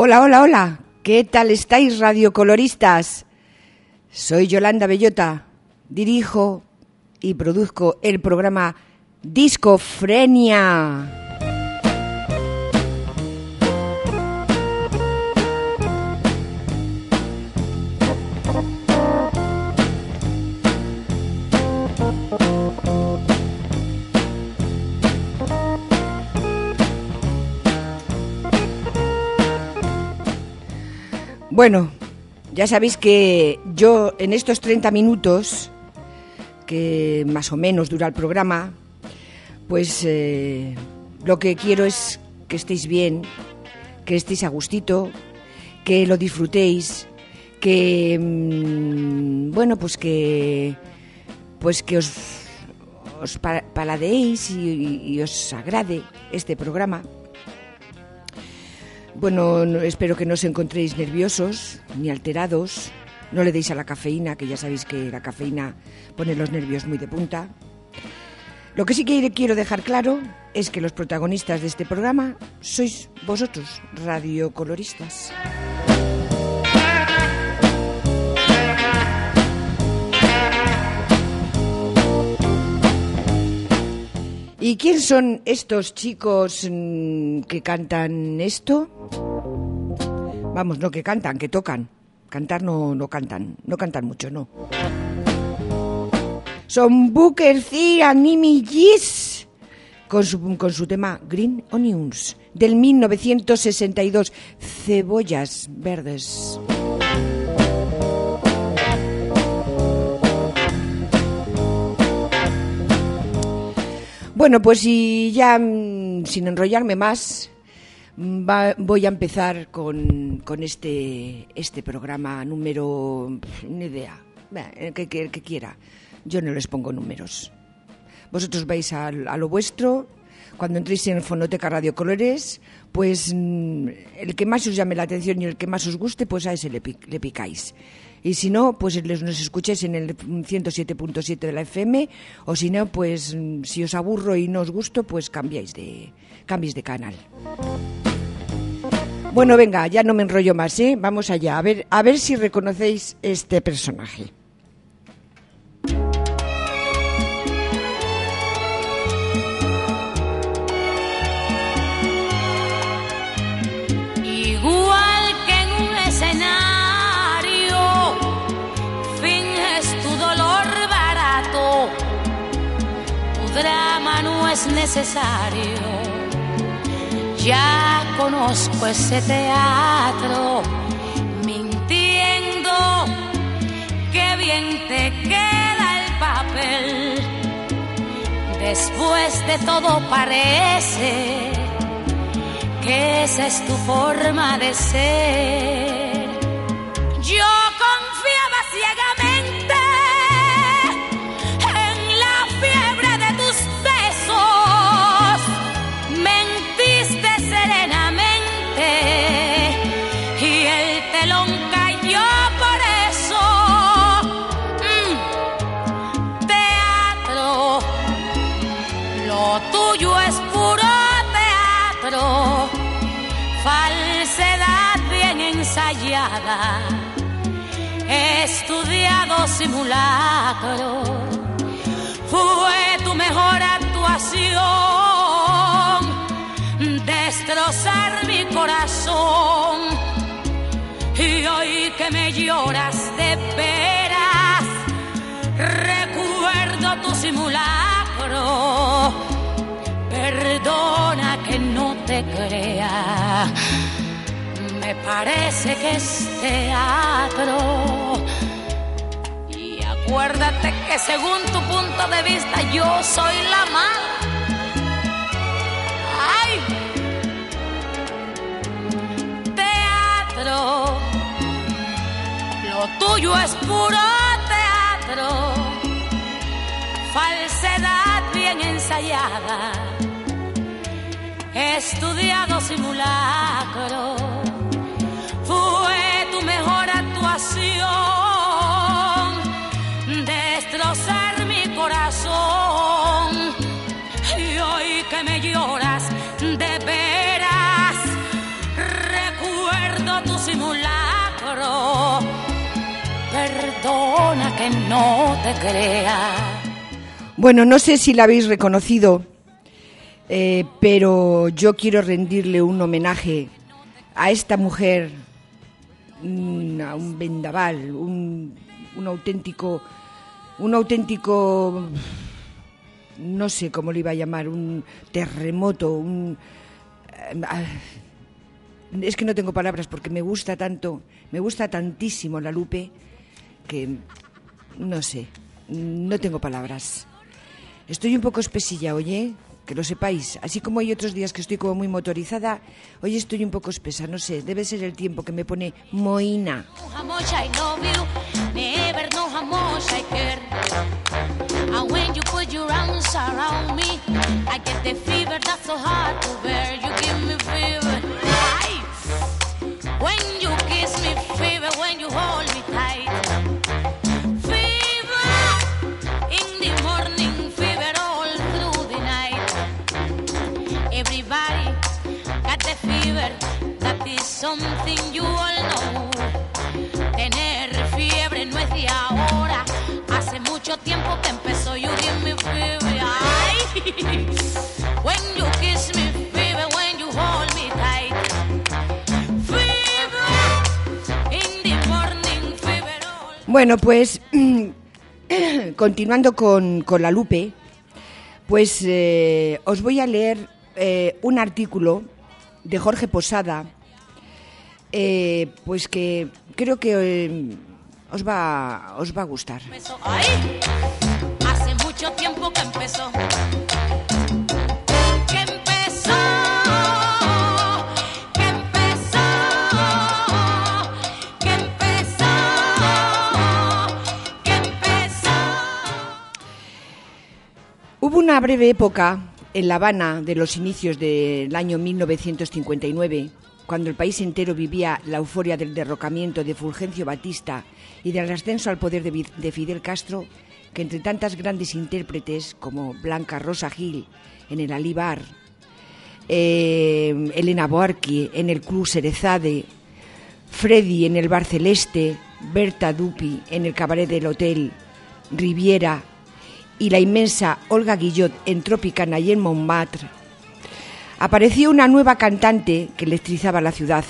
Hola, hola, hola. ¿Qué tal estáis, radiocoloristas? Soy Yolanda Bellota. Dirijo y produzco el programa Discofrenia. Bueno, ya sabéis que yo en estos 30 minutos, que más o menos dura el programa, pues lo que quiero es que estéis bien, que estéis a gustito, que lo disfrutéis, que bueno, pues que os paladeéis y os agrade este programa. Bueno, espero que no os encontréis nerviosos ni alterados. No le deis a la cafeína, que ya sabéis que la cafeína pone los nervios muy de punta. Lo que sí que quiero dejar claro es que los protagonistas de este programa sois vosotros, radiocoloristas. ¿Y quién son estos chicos que cantan esto? Vamos, no que cantan, que tocan. Cantar no cantan, no cantan mucho, no. Son Booker T and Mimi Gis con su tema Green Onions del 1962, Cebollas Verdes. Bueno, pues y ya sin enrollarme más, voy a empezar con este programa número, ni idea, que quiera. Yo no les pongo números. Vosotros vais a lo vuestro. Cuando entréis en Fonoteca Radio Colores, pues el que más os llame la atención y el que más os guste, pues a ese le picáis. Y si no, pues nos escuchéis en el 107.7 de la FM, o si no, pues si os aburro y no os gusto, pues cambiéis de canal. Bueno, venga, ya no me enrollo más, ¿eh? Vamos allá, a ver si reconocéis este personaje. Drama no es necesario, ya conozco ese teatro, mintiendo, qué bien te queda el papel, después de todo parece que esa es tu forma de ser. Yo confiaba ciegamente falsedad bien ensayada, estudiado simulacro, fue tu mejor actuación, destrozar mi corazón, y hoy que me lloras de veras, recuerdo tu simulacro. Perdona que no te crea, me parece que es teatro. Y acuérdate que según tu punto de vista yo soy la mala. ¡Ay! Teatro, lo tuyo es puro teatro, falsedad bien ensayada, estudiado simulacro, fue tu mejor actuación, destrozar mi corazón, y hoy que me lloras de veras, recuerdo persona que no te crea. Bueno, no sé si la habéis reconocido, pero yo quiero rendirle un homenaje a esta mujer, a un vendaval, un auténtico, no sé cómo lo iba a llamar, un terremoto, es que no tengo palabras porque me gusta tanto, me gusta tantísimo la Lupe, que no sé, no tengo palabras. Estoy un poco espesilla, oye, que lo sepáis. Así como hay otros días que estoy como muy motorizada, hoy estoy un poco espesa, no sé, debe ser el tiempo que me pone mohina. That is something you all know. Tener fiebre no es de ahora. Hace mucho tiempo que empezó. You give me fever. Ay. When you kiss me, fever. When you hold me tight, fever. In the morning, fever. Bueno, pues continuando con la Lupe, pues os voy a leer un artículo de Jorge Posada, pues que creo que os va a gustar. Ay, hace mucho tiempo que empezó. Hubo una breve época en La Habana de los inicios del año 1959, cuando el país entero vivía la euforia del derrocamiento de Fulgencio Batista y del ascenso al poder de Fidel Castro, que entre tantas grandes intérpretes como Blanca Rosa Gil en el Alí Bar, Elena Boarqui en el Club Cerezade, Freddy en el Bar Celeste, Berta Dupi en el Cabaret del Hotel Riviera y la inmensa Olga Guillot en Tropicana y en Montmartre, apareció una nueva cantante que electrizaba la ciudad.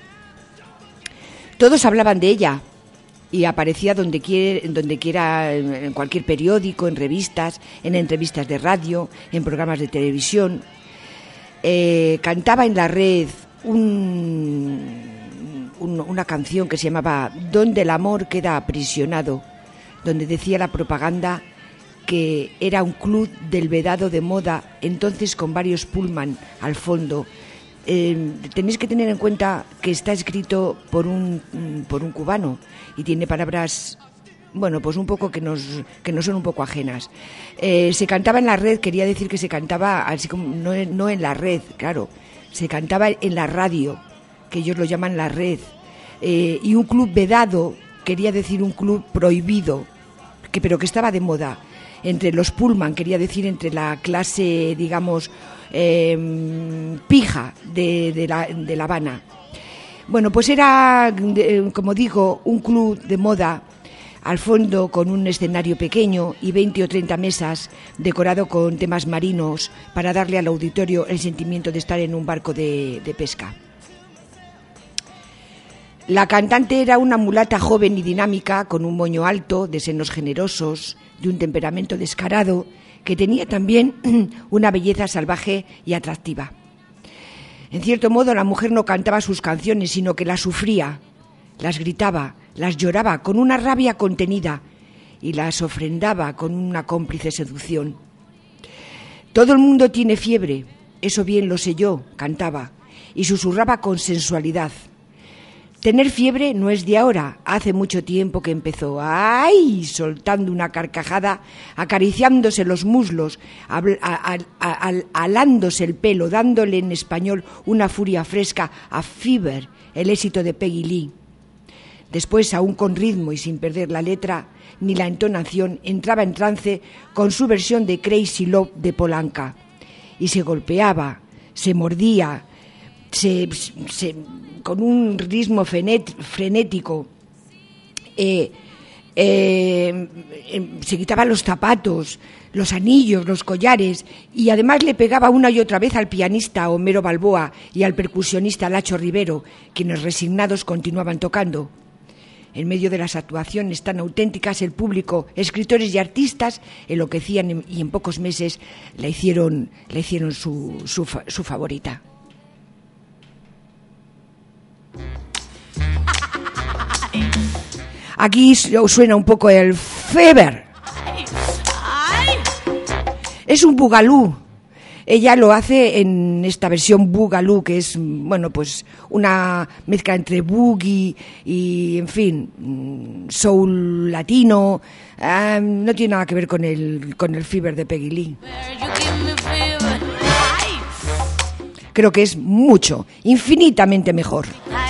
Todos hablaban de ella y aparecía donde quiera, en cualquier periódico, en revistas, en entrevistas de radio, en programas de televisión. Cantaba en la red una canción que se llamaba Donde el amor queda aprisionado, donde decía la propaganda que era un club del vedado de moda, entonces con varios pullman al fondo. Tenéis que tener en cuenta que está escrito por un cubano y tiene palabras, bueno, pues un poco que nos son un poco ajenas. Se cantaba en la red, quería decir que se cantaba así como no en la red, claro, se cantaba en la radio, que ellos lo llaman la red. Y un club vedado quería decir un club prohibido, pero que estaba de moda. Entre los pullman, quería decir entre la clase, digamos, pija de La Habana. Bueno, pues era, como digo, un club de moda, al fondo con un escenario pequeño y 20 o 30 mesas, decorado con temas marinos, para darle al auditorio el sentimiento de estar en un barco de pesca. La cantante era una mulata joven y dinámica, con un moño alto, de senos generosos, de un temperamento descarado, que tenía también una belleza salvaje y atractiva. En cierto modo, la mujer no cantaba sus canciones, sino que las sufría, las gritaba, las lloraba con una rabia contenida y las ofrendaba con una cómplice seducción. Todo el mundo tiene fiebre, eso bien lo sé yo, cantaba, y susurraba con sensualidad. Tener fiebre no es de ahora, hace mucho tiempo que empezó. ¡Ay!, soltando una carcajada, acariciándose los muslos, alándose el pelo, dándole en español una furia fresca a Fever, el éxito de Peggy Lee. Después, aún con ritmo y sin perder la letra ni la entonación, entraba en trance con su versión de Crazy Love de Polanca. Y se golpeaba, se mordía, con un ritmo frenético, se quitaba los zapatos, los anillos, los collares, y además le pegaba una y otra vez al pianista Homero Balboa y al percusionista Lacho Rivero, quienes resignados continuaban tocando. En medio de las actuaciones tan auténticas, el público, escritores y artistas enloquecían y en pocos meses la hicieron su favorita. Aquí suena un poco el Fever. Es un bugalú. Ella lo hace en esta versión bugalú, que es, bueno, pues una mezcla entre boogie y, en fin, soul latino. No tiene nada que ver con el Fever de Peggy Lee. Creo que es mucho, infinitamente mejor.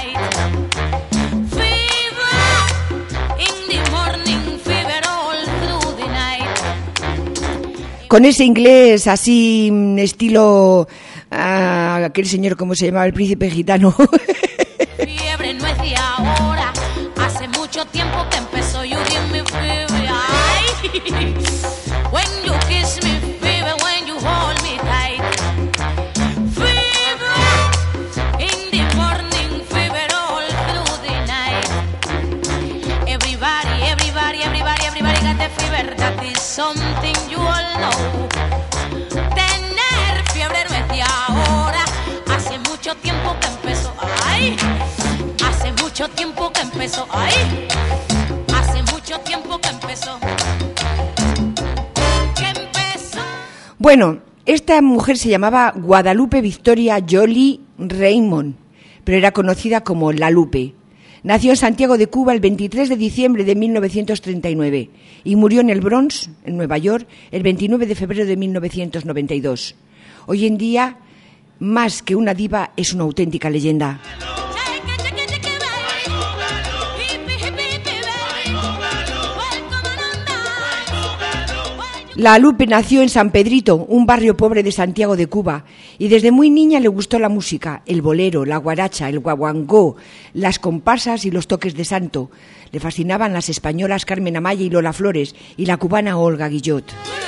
Con ese inglés así, estilo, aquel señor, ¿cómo se llamaba? El príncipe gitano. Fiebre no es de ahora, hace mucho tiempo que empezó. You give me fever, ay. When you kiss me, fever, when you hold me tight. Fever, in the morning, fever all through the night. Everybody got the fever, that is something you all know. Tener fiebre no es de ahora, hace mucho tiempo que empezó, ay. Hace mucho tiempo que empezó, ay. Hace mucho tiempo que empezó. Bueno, esta mujer se llamaba Guadalupe Victoria Jolie Raymond, pero era conocida como La Lupe. Nació en Santiago de Cuba el 23 de diciembre de 1939 y murió en el Bronx, en Nueva York, el 29 de febrero de 1992. Hoy en día, más que una diva, es una auténtica leyenda. La Lupe nació en San Pedrito, un barrio pobre de Santiago de Cuba, y desde muy niña le gustó la música, el bolero, la guaracha, el guaguancó, las comparsas y los toques de santo. Le fascinaban las españolas Carmen Amaya y Lola Flores, y la cubana Olga Guillot.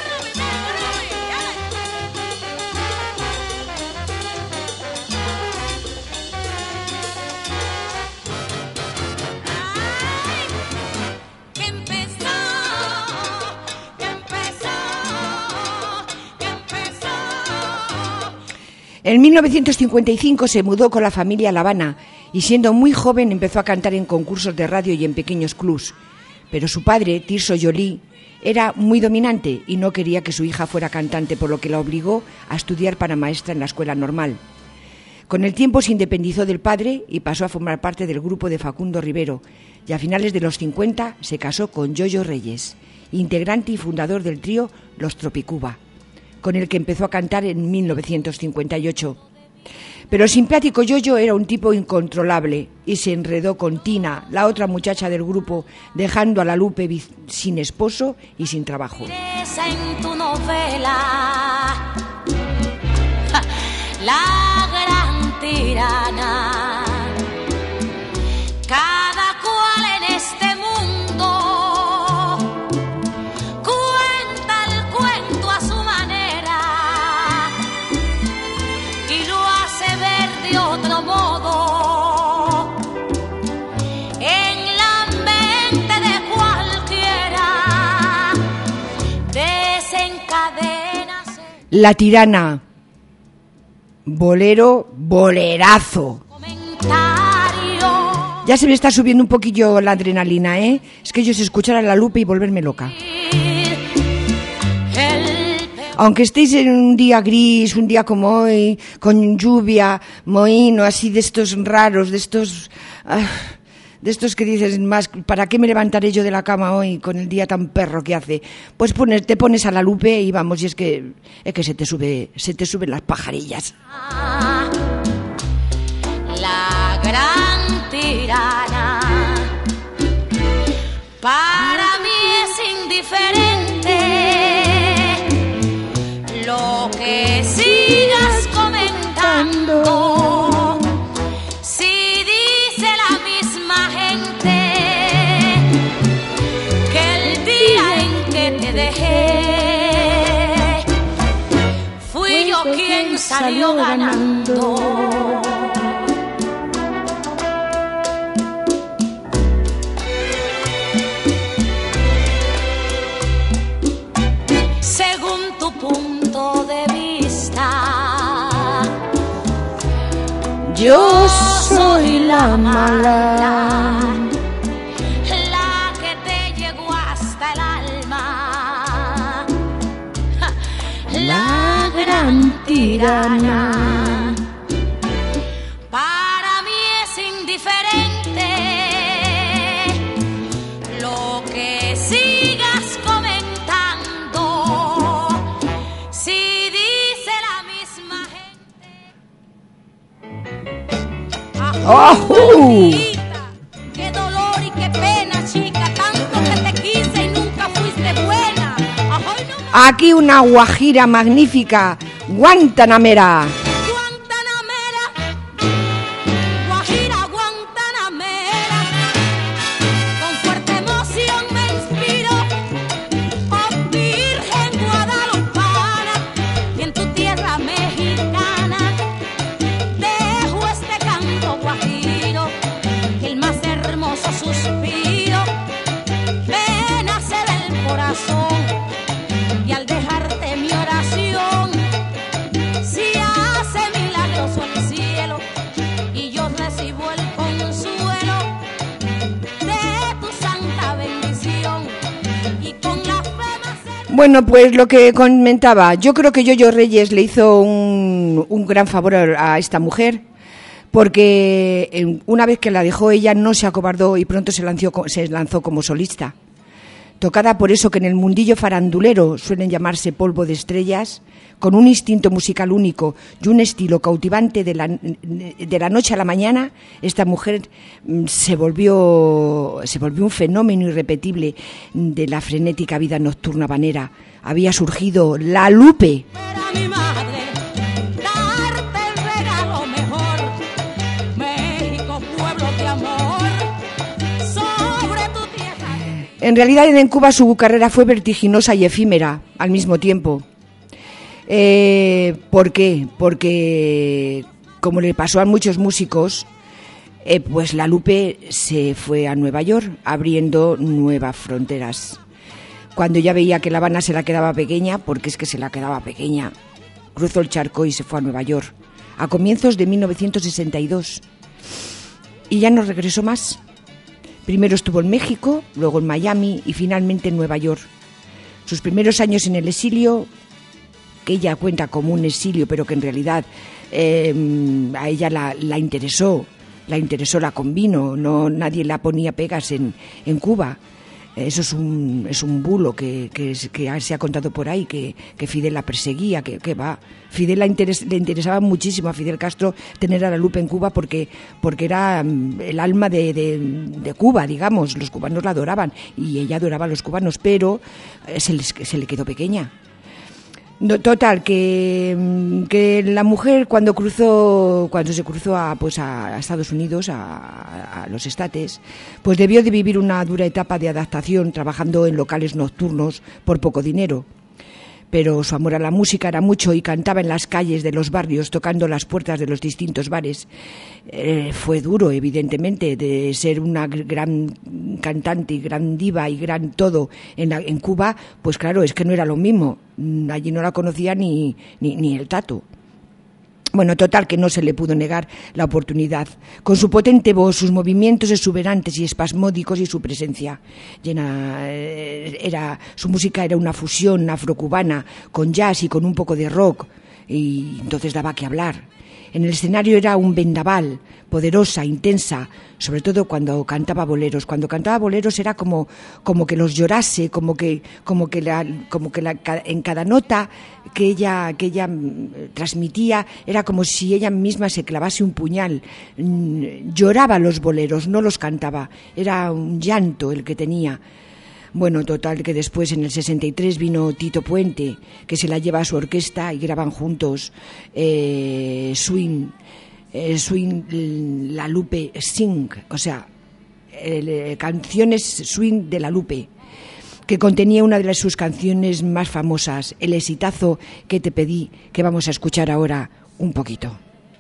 En 1955 se mudó con la familia a La Habana y siendo muy joven empezó a cantar en concursos de radio y en pequeños clubs. Pero su padre, Tirso Jolie, era muy dominante y no quería que su hija fuera cantante, por lo que la obligó a estudiar para maestra en la escuela normal. Con el tiempo se independizó del padre y pasó a formar parte del grupo de Facundo Rivero, y a finales de los 50 se casó con Yoyo Reyes, integrante y fundador del trío Los Tropicuba, con el que empezó a cantar en 1958. Pero el simpático Yoyo era un tipo incontrolable y se enredó con Tina, la otra muchacha del grupo, dejando a la Lupe sin esposo y sin trabajo. En tu novela, la gran tirana, cada cual en este mundo cuenta el cuento a su manera y lo hace ver de otro modo en la mente de cualquiera. Desencadena La tirana, bolero, bolerazo. Ya se me está subiendo un poquillo la adrenalina, ¿eh? Es que yo es escuchar a la Lupe y volverme loca. Aunque estéis en un día gris, un día como hoy, con lluvia, mohino, así de estos raros, de estos que dices, más, ¿para qué me levantaré yo de la cama hoy con el día tan perro que hace? Pues te pones a la Lupe y vamos, y es que se te suben las pajarillas. La gran tirana, para mí es indiferente lo que sigas comentando. Si dice la misma gente dejé, fui yo quien salió ganando. Según tu punto de vista, yo soy la mala, la que te llegó hasta el alma, la gran tirana. Para mí es indiferente lo que sigas comentando, si dice la misma gente. ¡Oh! Qué dolor y qué pena, chica, tanto que te quise y nunca fuiste buena. Ay, no. Aquí una guajira magnífica, guantanamera. Guantanamera, guajira guantanamera, con fuerte emoción me inspiro, oh Virgen guadalupana, y en tu tierra mexicana dejo este canto guajiro, el más hermoso suspiro me nace del corazón, y al dejarte mi oración, si hace milagroso el cielo y yo recibo el consuelo de tu santa bendición, y con la fe más Bueno, pues lo que comentaba, yo creo que Yoyo Reyes le hizo un gran favor a esta mujer, porque una vez que la dejó ella no se acobardó y pronto se lanzó como solista. Tocada por eso que en el mundillo farandulero suelen llamarse polvo de estrellas, con un instinto musical único y un estilo cautivante de la noche a la mañana, esta mujer se volvió un fenómeno irrepetible de la frenética vida nocturna habanera. Había surgido La Lupe. para mi madre darte el regalo mejor, México, pueblo de amor, sobre tu tierra. En realidad en Cuba su carrera fue vertiginosa y efímera al mismo tiempo. ¿Por qué? Porque, como le pasó a muchos músicos, pues La Lupe se fue a Nueva York, abriendo nuevas fronteras. Cuando ya veía que La Habana se la quedaba pequeña, porque es que se la quedaba pequeña, cruzó el charco y se fue a Nueva York, a comienzos de 1962. Y ya no regresó más. Primero estuvo en México, luego en Miami y finalmente en Nueva York. Sus primeros años en el exilio, que ella cuenta como un exilio, pero que en realidad a ella la interesó, la convino, no, nadie la ponía pegas en Cuba. Eso es un bulo que se ha contado por ahí, que Fidel la perseguía, que va. Fidel le interesaba muchísimo a Fidel Castro tener a La Lupe en Cuba porque era el alma de Cuba, digamos. Los cubanos la adoraban y ella adoraba a los cubanos, pero se le quedó pequeña. No, total, que la mujer cuando se cruzó a Estados Unidos, a los Estates, pues debió de vivir una dura etapa de adaptación trabajando en locales nocturnos por poco dinero. Pero su amor a la música era mucho y cantaba en las calles de los barrios, tocando las puertas de los distintos bares. Fue duro, evidentemente, de ser una gran cantante y gran diva y gran todo en Cuba, pues claro, es que no era lo mismo. Allí no la conocía ni el tato. Bueno, total, que no se le pudo negar la oportunidad. Con su potente voz, sus movimientos exuberantes y espasmódicos y su presencia su música era una fusión afrocubana con jazz y con un poco de rock, y entonces daba que hablar. En el escenario era un vendaval, poderosa, intensa, sobre todo cuando cantaba boleros. Cuando cantaba boleros era como que los llorase, como que en cada nota que ella transmitía era como si ella misma se clavase un puñal. Lloraba los boleros, no los cantaba, era un llanto el que tenía. Bueno, total, que después en el 63 vino Tito Puente, que se la lleva a su orquesta y graban juntos Swing, La Lupe Sing, o sea, canciones swing de La Lupe, que contenía una de sus canciones más famosas, el exitazo que te pedí, que vamos a escuchar ahora un poquito.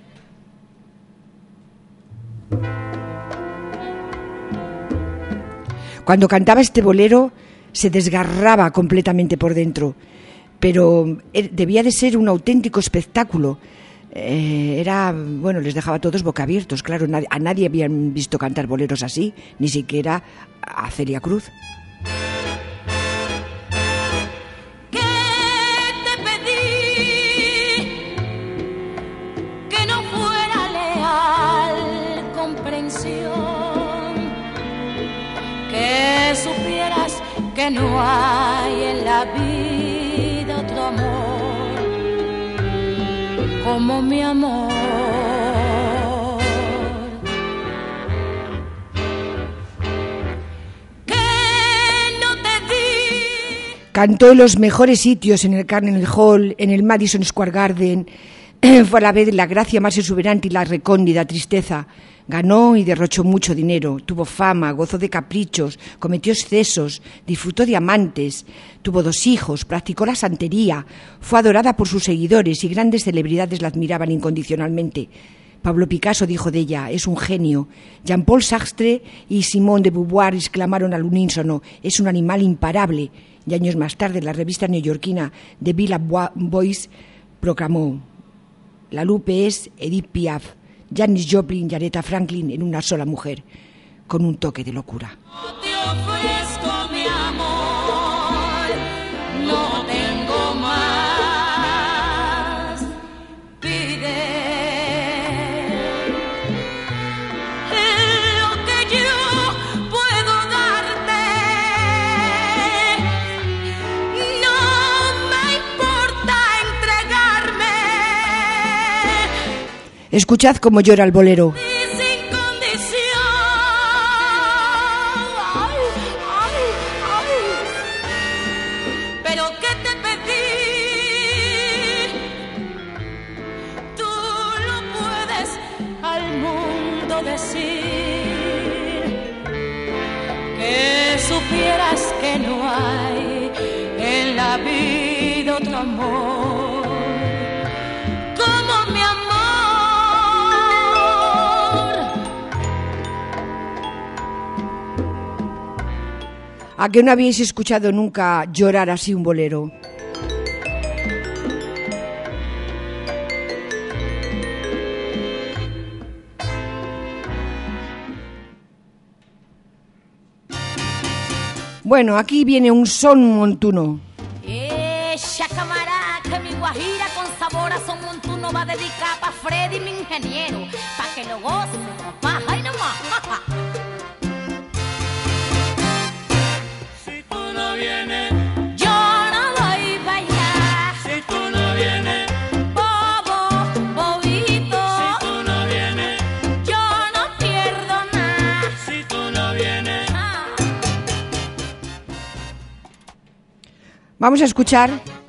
Cuando cantaba este bolero se desgarraba completamente por dentro, pero debía de ser un auténtico espectáculo. Les dejaba a todos boquiabiertos, claro, a nadie habían visto cantar boleros así, ni siquiera a Celia Cruz. Que no hay en la vida otro amor como mi amor. Que no te di. Cantó en los mejores sitios, en el Carnegie Hall, en el Madison Square Garden. Fue a la vez la gracia más exuberante y la recóndita tristeza. Ganó y derrochó mucho dinero, tuvo fama, gozó de caprichos, cometió excesos, disfrutó de amantes, tuvo 2 hijos, practicó la santería, fue adorada por sus seguidores y grandes celebridades la admiraban incondicionalmente. Pablo Picasso dijo de ella, es un genio. Jean-Paul Sartre y Simone de Beauvoir exclamaron al unísono, es un animal imparable. Y años más tarde la revista neoyorquina The Village Voice proclamó, la Lupe es Edith Piaf, Janis Joplin y Aretha Franklin en una sola mujer, con un toque de locura. No te ofrezco mi amor, no tengo más, pide lo que yo puedo darte, no me importa entregarme. Escuchad cómo llora el bolero. Sin condición. Ay, ay, ay. Pero ¿qué te pedí? Tú lo puedes al mundo decir. Que supieras que no hay en la vida otro amor como mi amor. ¿A qué no habéis escuchado nunca llorar así un bolero? Bueno, aquí viene un son montuno. Ella camarada, que mi guajira con sabor a son montuno va a dedicar pa' Freddy, mi ingeniero, pa' que lo goce, papá, ay nomás. Si tú no vienes, Yo no voy pa' allá, si tú no vienes, bobo, bobito. si tú no vienes, Yo no pierdo nada. si tú no vienes. Vamos a escuchar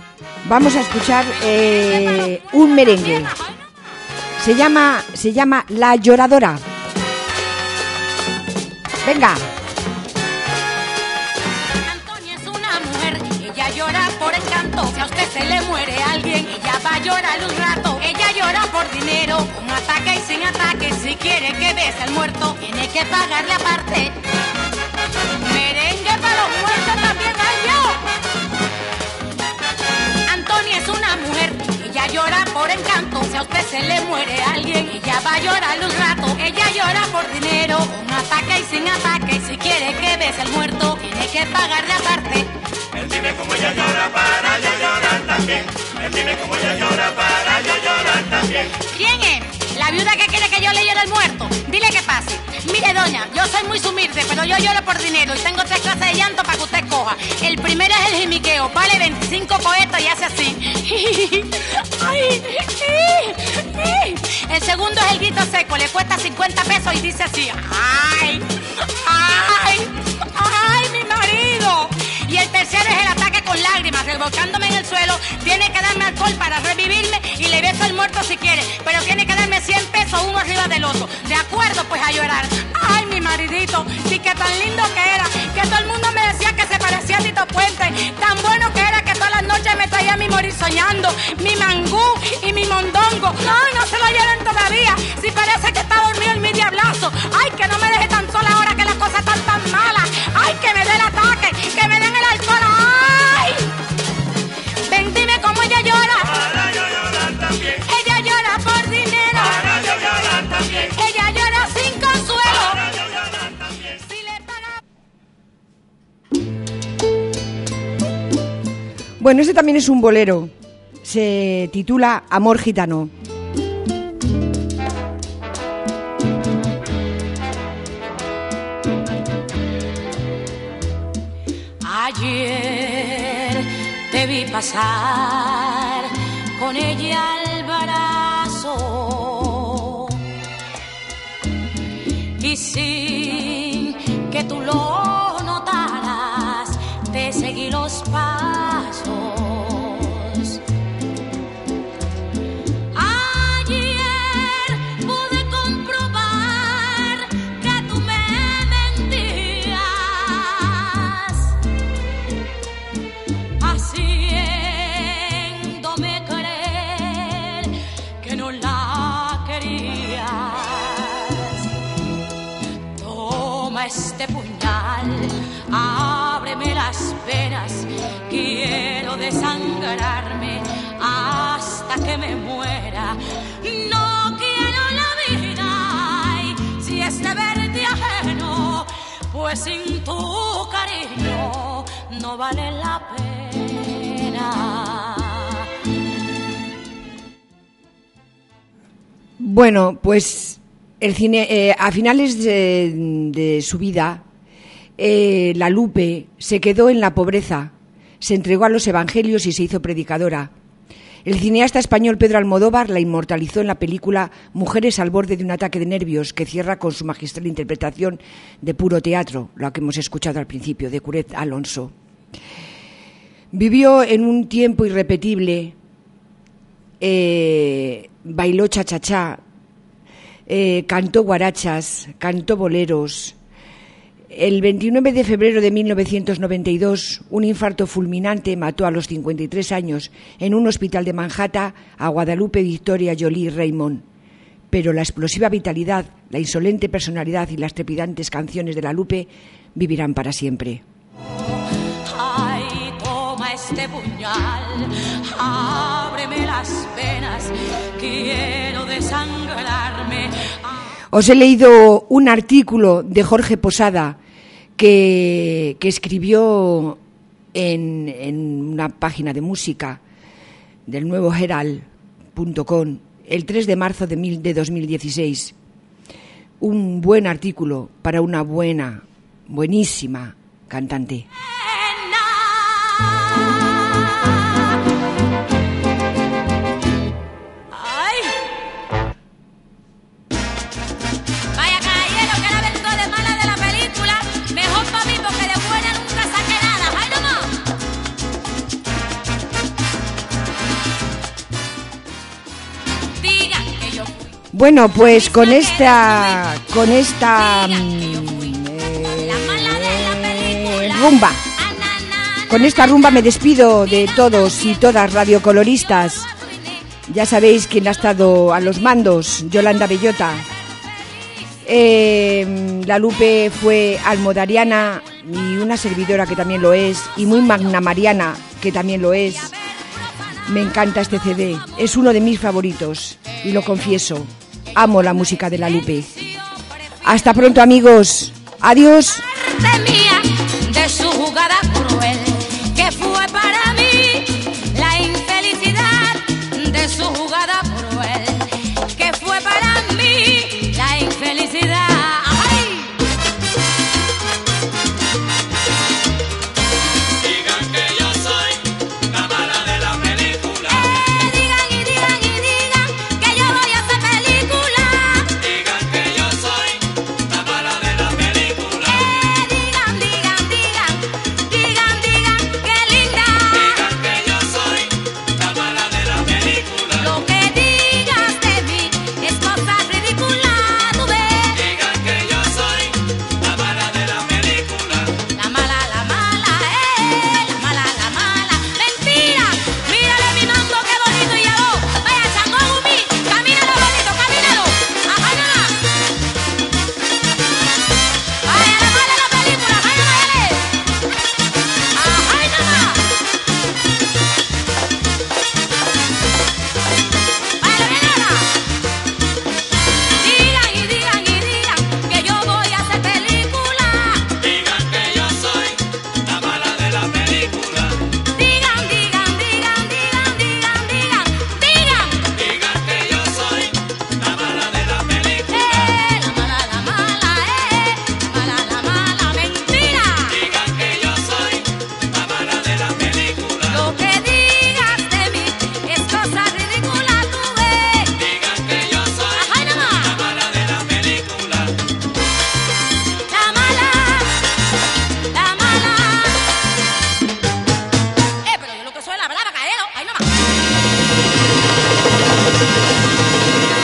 un merengue. Se llama La Lloradora. Venga. Antonia es una mujer, ella llora por encanto. Si a usted se le muere alguien, ella va a llorar un rato. Ella llora por dinero, con ataque y sin ataque. Si quiere que bese al muerto, tiene que pagarle aparte. Merengue para los muertos también hay yo. Antonia es una mujer, ella llora por encanto. Si a usted se le muere alguien, ella va a llorar un rato. Ella llora por dinero, con ataque y sin ataque. Si quiere que bese al muerto, tiene que pagarle aparte. Él dime cómo ella llora para yo llorar también. Él dime cómo ella llora para yo llorar también. ¿Quién es? La viuda que quiere que yo le llore al muerto. Dile que pase. Mire, doña, yo soy muy humilde, pero yo lloro por dinero y tengo 3 clases de llanto para que usted coja. El primero es el jimiqueo, vale 25 cohetos y hace así. El segundo es el grito seco, le cuesta 50 pesos y dice así. ¡Ay! ¡Ay! ¡Ay, mi marido! Y el tercero es el ataque con lágrimas, revolcándome en el suelo. Tiene que darme alcohol para revivirme y le beso al muerto si quiere. Pero tiene que darme 100 pesos uno arriba del otro. De acuerdo, pues a llorar. ¡Ay, mi maridito! Sí, que tan lindo que era. Que todo el mundo me decía que se parecía a Tito tan bueno que era que todas las noches me traía mi morir soñando, mi mangú y mi mondongo. Ay, no se lo lleven todavía, si parece que está dormido en mi diablazo. Ay, que no me deje tan sola ahora que las cosas están tan malas. Ay, que me dé el ataque, que me den el alcohol. Ay, ven, dime cómo ella llora. Para yo llorar también. Ella llora por dinero. Para yo llorar también. Ella llora sin consuelo. Para yo llorar también. Si le paga... Bueno, este también es un bolero. Se titula Amor Gitano. Ayer te vi pasar con ella al brazo y sin que tú lo notaras te seguí los pasos. Ayer pude comprobar que tú me mentías, haciéndome creer que no la querías. Toma este puñal, ábreme las venas, quiero desangrarme hasta que me muera. No quiero la vida, y si es de verte ajeno, pues sin tu cariño no vale la pena. Bueno, pues el cine, a finales de su vida, la Lupe se quedó en la pobreza, se entregó a los evangelios y se hizo predicadora. El cineasta español Pedro Almodóvar la inmortalizó en la película Mujeres al borde de un ataque de nervios, que cierra con su magistral interpretación de puro teatro, lo que hemos escuchado al principio, de Curet Alonso. Vivió en un tiempo irrepetible, bailó cha-cha-cha, cantó guarachas, cantó boleros. El 29 de febrero de 1992, un infarto fulminante mató a los 53 años en un hospital de Manhattan a Guadalupe Victoria Jolie Raymond. Pero la explosiva vitalidad, la insolente personalidad y las trepidantes canciones de la Lupe vivirán para siempre. Ay, toma este puñal, ábreme las venas, quiero desangrarme. Os he leído un artículo de Jorge Posada que escribió en una página de música del nuevo Herald.com el 3 de marzo de 2016. Un buen artículo para una buenísima cantante. Bueno, pues con esta rumba. Con esta rumba me despido de todos y todas radiocoloristas. Ya sabéis quién ha estado a los mandos, Yolanda Bellota. La Lupe fue almodariana y una servidora que también lo es, y muy magnamariana que también lo es. Me encanta este CD, es uno de mis favoritos y lo confieso. Amo la música de la Lupe. Hasta pronto, amigos. Adiós. De su jugada